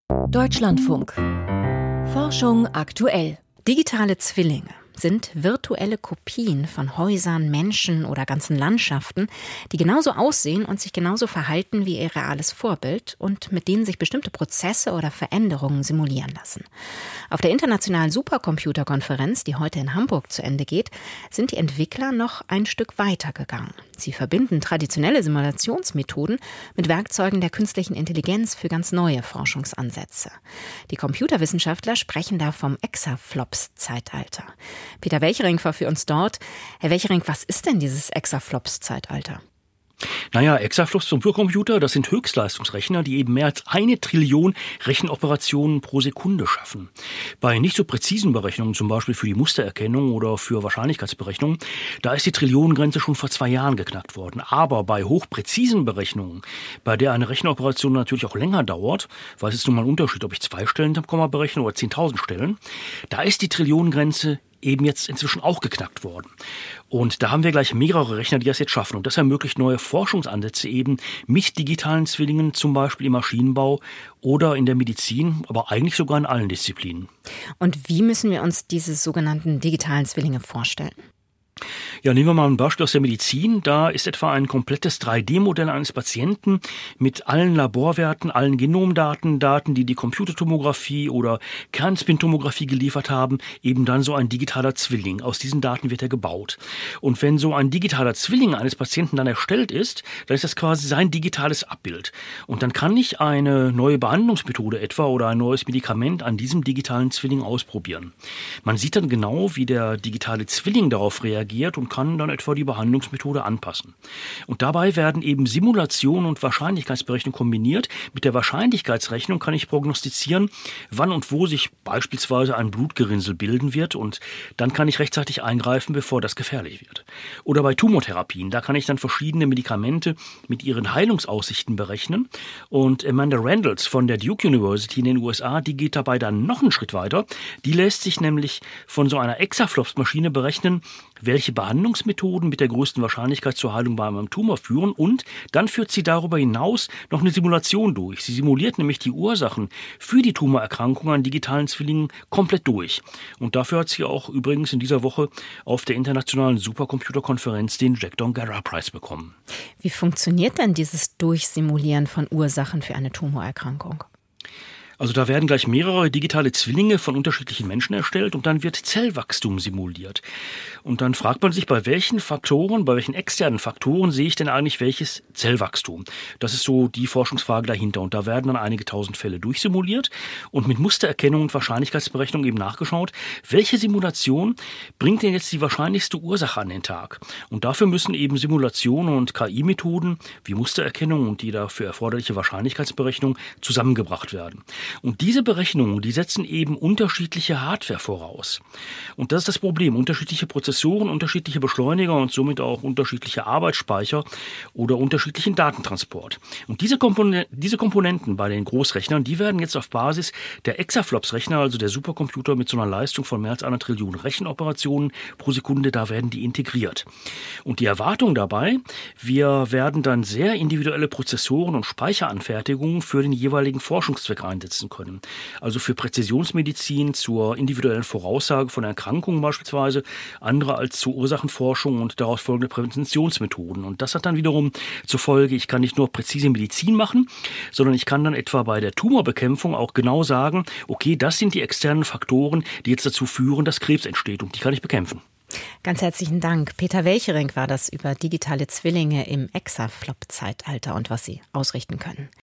Deutschlandfunk. Forschung aktuell. Digitale Zwillinge sind virtuelle Kopien von Häusern, Menschen oder ganzen Landschaften, die genauso aussehen und sich genauso verhalten wie ihr reales Vorbild und mit denen sich bestimmte Prozesse oder Veränderungen simulieren lassen. Auf der internationalen Supercomputerkonferenz, die heute in Hamburg zu Ende geht, sind die Entwickler noch ein Stück weiter gegangen. Sie verbinden traditionelle Simulationsmethoden mit Werkzeugen der künstlichen Intelligenz für ganz neue Forschungsansätze. Die Computerwissenschaftler sprechen da vom Exaflops-Zeitalter. Peter Welchering war für uns dort. Herr Welchering, was ist denn dieses Exaflops-Zeitalter? Naja, Exaflops Supercomputer, das sind Höchstleistungsrechner, die eben mehr als 1 Trillion Rechenoperationen pro Sekunde schaffen. Bei nicht so präzisen Berechnungen, zum Beispiel für die Mustererkennung oder für Wahrscheinlichkeitsberechnungen, da ist die Trillionengrenze schon vor 2 Jahren geknackt worden. Aber bei hochpräzisen Berechnungen, bei der eine Rechenoperation natürlich auch länger dauert, weil es ist nun mal ein Unterschied, ob ich 2 Stellen am Komma berechne oder 10.000 Stellen, da ist die Trillionengrenze eben jetzt inzwischen auch geknackt worden. Und da haben wir gleich mehrere Rechner, die das jetzt schaffen. Und das ermöglicht neue Forschungsansätze eben mit digitalen Zwillingen, zum Beispiel im Maschinenbau oder in der Medizin, aber eigentlich sogar in allen Disziplinen. Und wie müssen wir uns diese sogenannten digitalen Zwillinge vorstellen? Ja, nehmen wir mal ein Beispiel aus der Medizin. Da ist etwa ein komplettes 3D-Modell eines Patienten mit allen Laborwerten, allen Genomdaten, Daten, die die Computertomographie oder Kernspintomographie geliefert haben, eben dann so ein digitaler Zwilling. Aus diesen Daten wird er gebaut. Und wenn so ein digitaler Zwilling eines Patienten dann erstellt ist, dann ist das quasi sein digitales Abbild. Und dann kann ich eine neue Behandlungsmethode etwa oder ein neues Medikament an diesem digitalen Zwilling ausprobieren. Man sieht dann genau, wie der digitale Zwilling darauf reagiert und kann dann etwa die Behandlungsmethode anpassen. Und dabei werden eben Simulation und Wahrscheinlichkeitsberechnung kombiniert. Mit der Wahrscheinlichkeitsrechnung kann ich prognostizieren, wann und wo sich beispielsweise ein Blutgerinnsel bilden wird, und dann kann ich rechtzeitig eingreifen, bevor das gefährlich wird. Oder bei Tumortherapien, da kann ich dann verschiedene Medikamente mit ihren Heilungsaussichten berechnen. Und Amanda Randalls von der Duke University in den USA, die geht dabei dann noch einen Schritt weiter. Die lässt sich nämlich von so einer Exaflops-Maschine berechnen, welche Behandlungsmethoden mit der größten Wahrscheinlichkeit zur Heilung bei einem Tumor führen, und dann führt sie darüber hinaus noch eine Simulation durch. Sie simuliert nämlich die Ursachen für die Tumorerkrankung an digitalen Zwillingen komplett durch. Und dafür hat sie auch übrigens in dieser Woche auf der internationalen Supercomputerkonferenz den Jack Dongarra Prize bekommen. Wie funktioniert denn dieses Durchsimulieren von Ursachen für eine Tumorerkrankung? Also da werden gleich mehrere digitale Zwillinge von unterschiedlichen Menschen erstellt und dann wird Zellwachstum simuliert. Und dann fragt man sich, bei welchen externen Faktoren sehe ich denn eigentlich welches Zellwachstum? Das ist so die Forschungsfrage dahinter. Und da werden dann einige tausend Fälle durchsimuliert und mit Mustererkennung und Wahrscheinlichkeitsberechnung eben nachgeschaut, welche Simulation bringt denn jetzt die wahrscheinlichste Ursache an den Tag? Und dafür müssen eben Simulationen und KI-Methoden wie Mustererkennung und die dafür erforderliche Wahrscheinlichkeitsberechnung zusammengebracht werden. Und diese Berechnungen, die setzen eben unterschiedliche Hardware voraus. Und das ist das Problem. Unterschiedliche Prozessoren, unterschiedliche Beschleuniger und somit auch unterschiedliche Arbeitsspeicher oder unterschiedlichen Datentransport. Und diese Komponenten bei den Großrechnern, die werden jetzt auf Basis der Exaflops-Rechner, also der Supercomputer mit so einer Leistung von mehr als 1 Trillion Rechenoperationen pro Sekunde, da werden die integriert. Und die Erwartung dabei, wir werden dann sehr individuelle Prozessoren und Speicheranfertigungen für den jeweiligen Forschungszweck einsetzen können. Also für Präzisionsmedizin, zur individuellen Voraussage von Erkrankungen beispielsweise, andere als zur Ursachenforschung und daraus folgende Präventionsmethoden. Und das hat dann wiederum zur Folge, ich kann nicht nur präzise Medizin machen, sondern ich kann dann etwa bei der Tumorbekämpfung auch genau sagen, okay, das sind die externen Faktoren, die jetzt dazu führen, dass Krebs entsteht, und die kann ich bekämpfen. Ganz herzlichen Dank. Peter Welchering war das über digitale Zwillinge im Exaflop-Zeitalter und was sie ausrichten können.